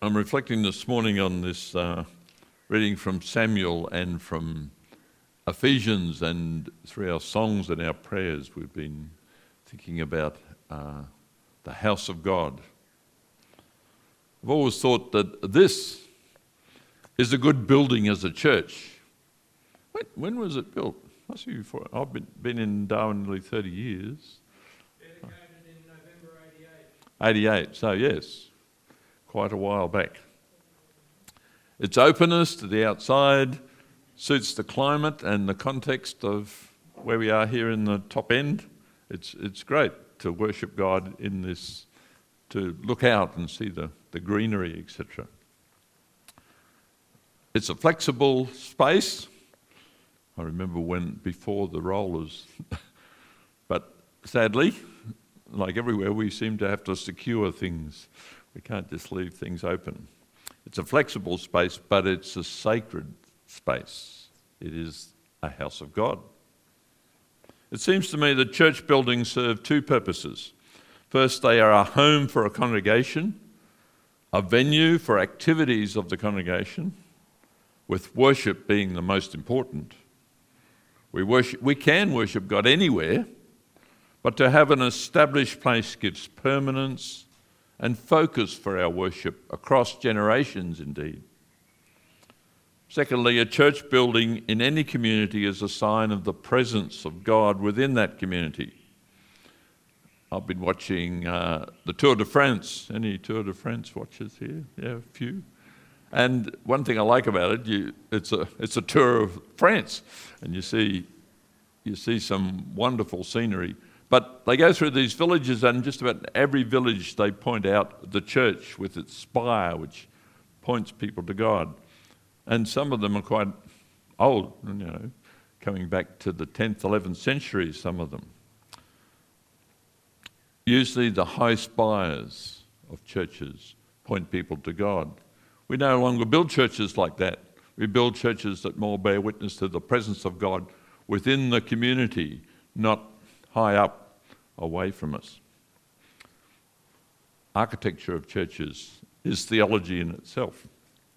I'm reflecting this morning on this reading from Samuel and from Ephesians, and through our songs and our prayers we've been thinking about the house of God. I've always thought that this is a good building as a church. When was it built? Must be before. I've been in Darwin nearly 30 years. Dedicated in November 88. 88, so yes, quite a while back. Its openness to the outside suits the climate and the context of where we are here in the top end. It's great to worship God in this, to look out and see the greenery, etc. It's a flexible space. I remember before the rollers, but sadly, like everywhere, we seem to have to secure things. We can't just leave things open. It's a flexible space, but it's a sacred space. It is a house of God. It seems to me that church buildings serve two purposes. First, they are a home for a congregation, a venue for activities of the congregation, with worship being the most important. We can worship God anywhere, but to have an established place gives permanence and focus for our worship across generations indeed. Secondly, a church building in any community is a sign of the presence of God within that community. I've been watching the Tour de France. Any Tour de France watchers here? Yeah, a few. And one thing I like about it, it's a tour of France, and you see some wonderful scenery. But they go through these villages, and just about every village they point out the church with its spire, which points people to God. And some of them are quite old, coming back to the 10th, 11th century, some of them. Usually the high spires of churches point people to God. We no longer build churches like that. We build churches that more bear witness to the presence of God within the community, not high up away from us. Architecture of churches is theology in itself.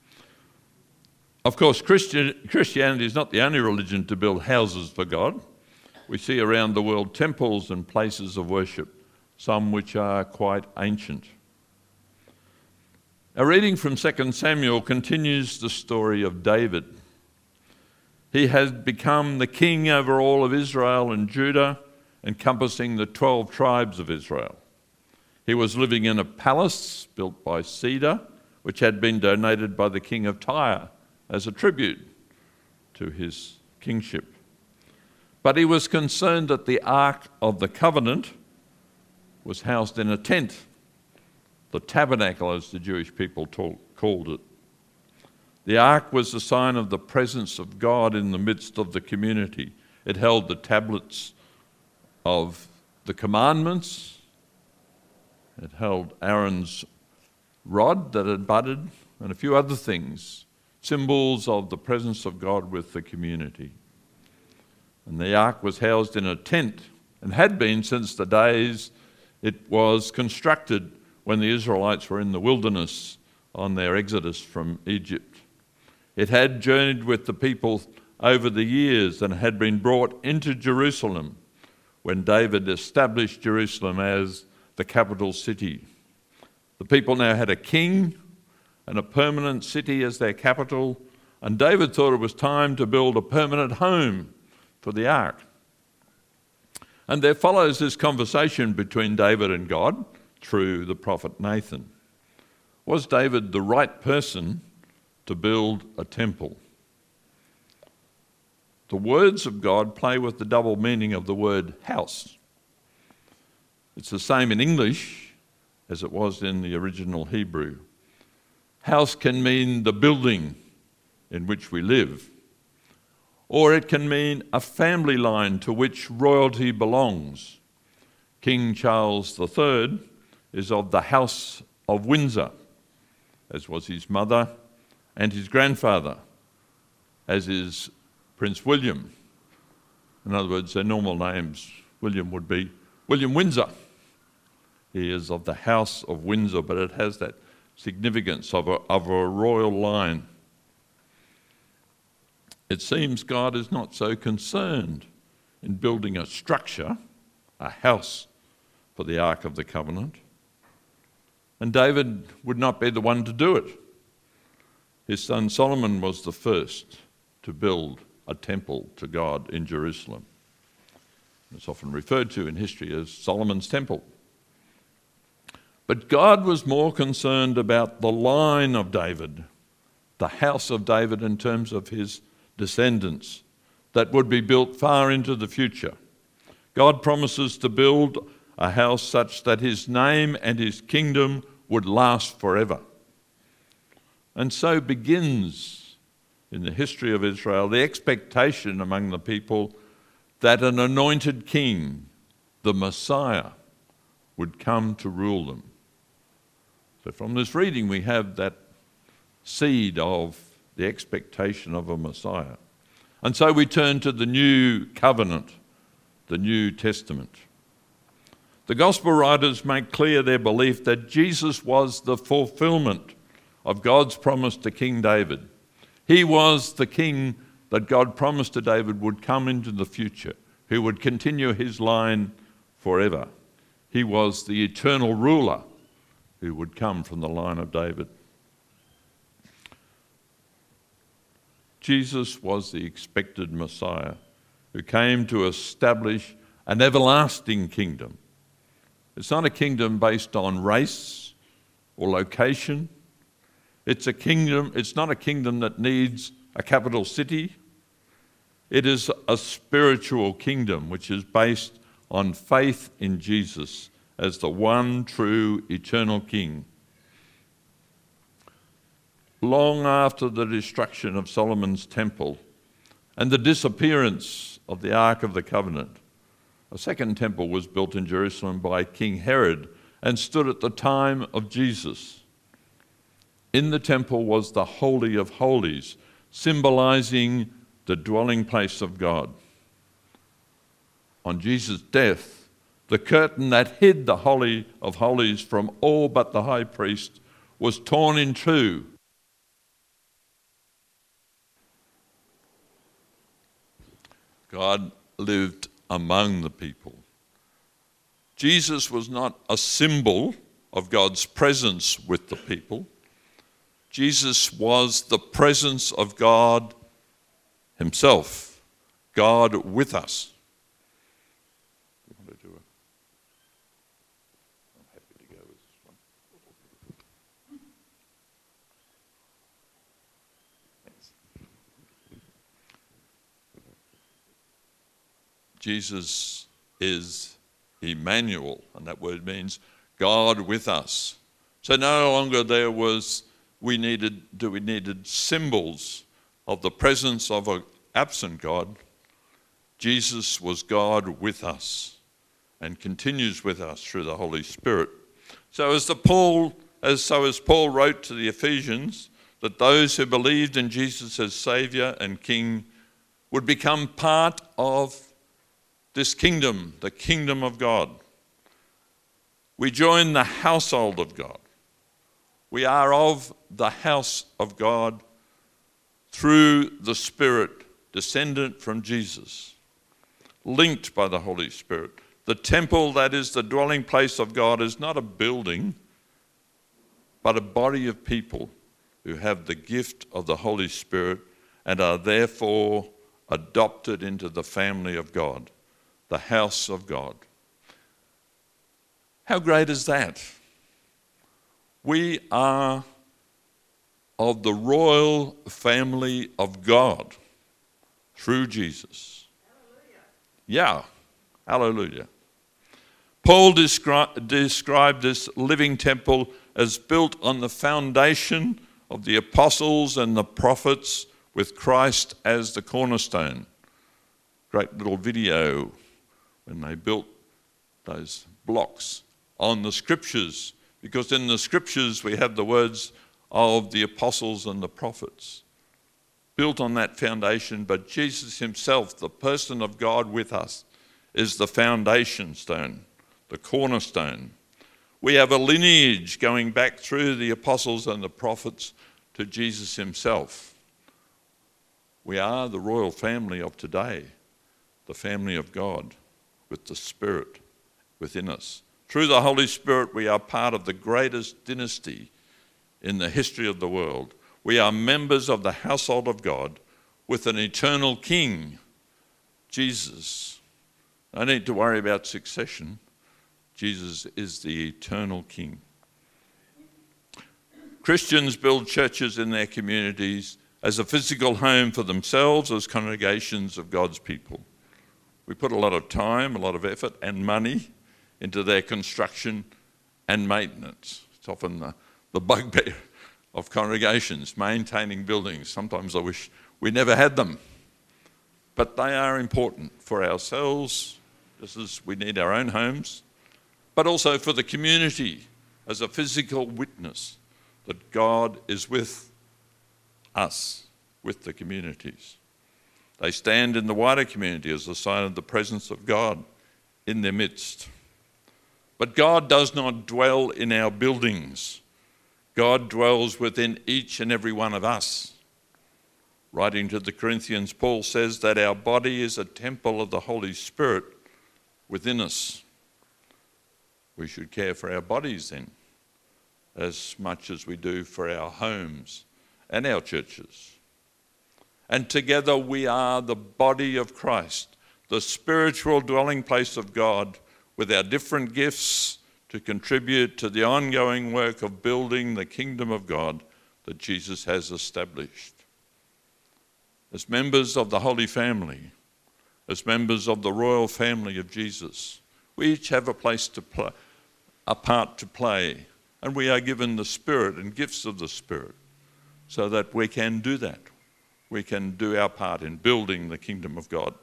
Of course, Christianity is not the only religion to build houses for God. We see around the world temples and places of worship, some which are quite ancient. Our reading from 2 Samuel continues the story of David. He has become the king over all of Israel and Judah, encompassing the 12 tribes of Israel. He was living in a palace built by cedar, which had been donated by the king of Tyre as a tribute to his kingship. But he was concerned that the Ark of the Covenant was housed in a tent, the tabernacle as the Jewish people called it. The Ark was a sign of the presence of God in the midst of the community. It held the tablets of the commandments. It held Aaron's rod that had budded and a few other things, symbols of the presence of God with the community. And the ark was housed in a tent and had been since the days it was constructed when the Israelites were in the wilderness on their exodus from Egypt. It had journeyed with the people over the years and had been brought into Jerusalem when David established Jerusalem as the capital city. The people now had a king and a permanent city as their capital, and David thought it was time to build a permanent home for the ark. And there follows this conversation between David and God through the prophet Nathan. Was David the right person to build a temple? The words of God play with the double meaning of the word house. It's the same in English as it was in the original Hebrew. House can mean the building in which we live, or it can mean a family line to which royalty belongs. King Charles III is of the House of Windsor, as was his mother and his grandfather, as is Prince William. In other words, their normal names, William would be William Windsor. He is of the House of Windsor, but it has that significance of a royal line. It seems God is not so concerned in building a structure, a house for the Ark of the Covenant. And David would not be the one to do it. His son Solomon was the first to build a temple to God in Jerusalem. It's often referred to in history as Solomon's temple. But God was more concerned about the line of David, the house of David in terms of his descendants that would be built far into the future. God promises to build a house such that his name and his kingdom would last forever. And so begins, in the history of Israel, the expectation among the people that an anointed king, the Messiah, would come to rule them. So from this reading we have that seed of the expectation of a Messiah. And so we turn to the new covenant, the New Testament. The gospel writers make clear their belief that Jesus was the fulfillment of God's promise to King David. He was the king that God promised to David would come into the future, who would continue his line forever. He was the eternal ruler who would come from the line of David. Jesus was the expected Messiah who came to establish an everlasting kingdom. It's not a kingdom based on race or location. It's not a kingdom that needs a capital city. It is a spiritual kingdom which is based on faith in Jesus as the one true eternal King. Long after the destruction of Solomon's temple and the disappearance of the Ark of the Covenant, a second temple was built in Jerusalem by King Herod and stood at the time of Jesus. In the temple was the Holy of Holies, symbolizing the dwelling place of God. On Jesus' death, the curtain that hid the Holy of Holies from all but the high priest was torn in two. God lived among the people. Jesus was not a symbol of God's presence with the people. Jesus was the presence of God himself, God with us. I'm happy to go with this one. Thanks. Jesus is Emmanuel, and that word means God with us. So no longer we needed symbols of the presence of an absent God. Jesus was God with us and continues with us through the Holy Spirit. So as Paul wrote to the Ephesians, that those who believed in Jesus as Saviour and King would become part of this kingdom, the kingdom of God. We join the household of God. We are of the house of God through the Spirit, descendant from Jesus, linked by the Holy Spirit. The temple that is the dwelling place of God is not a building, but a body of people who have the gift of the Holy Spirit and are therefore adopted into the family of God, the house of God. How great is that? We are of the royal family of God through Jesus. Hallelujah. Yeah, hallelujah. Paul described this living temple as built on the foundation of the apostles and the prophets with Christ as the cornerstone. Great little video when they built those blocks on the scriptures, because in the scriptures we have the words of the apostles and the prophets built on that foundation, but Jesus himself, the person of God with us, is the foundation stone, the cornerstone. We have a lineage going back through the apostles and the prophets to Jesus himself. We are the royal family of today, the family of God, with the Spirit within us. Through the Holy Spirit, we are part of the greatest dynasty in the history of the world. We are members of the household of God with an eternal King, Jesus. No need to worry about succession. Jesus is the eternal King. Christians build churches in their communities as a physical home for themselves as congregations of God's people. We put a lot of time, a lot of effort and money into their construction and maintenance. It's often the bugbear of congregations, maintaining buildings. Sometimes I wish we never had them. But they are important for ourselves, just as we need our own homes, but also for the community as a physical witness that God is with us, with the communities. They stand in the wider community as a sign of the presence of God in their midst. But God does not dwell in our buildings. God dwells within each and every one of us. Writing to the Corinthians, Paul says that our body is a temple of the Holy Spirit within us. We should care for our bodies then, as much as we do for our homes and our churches. And together we are the body of Christ, the spiritual dwelling place of God, with our different gifts to contribute to the ongoing work of building the kingdom of God that Jesus has established. As members of the Holy Family, as members of the royal family of Jesus, we each have a place to play, a part to play, and we are given the Spirit and gifts of the Spirit so that we can do that. We can do our part in building the kingdom of God.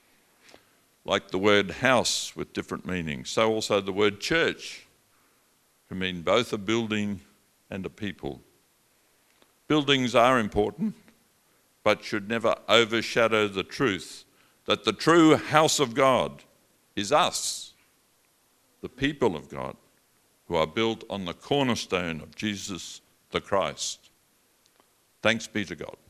Like the word house with different meanings, so also the word church can mean both a building and a people. Buildings are important, but should never overshadow the truth that the true house of God is us, the people of God, who are built on the cornerstone of Jesus the Christ. Thanks be to God.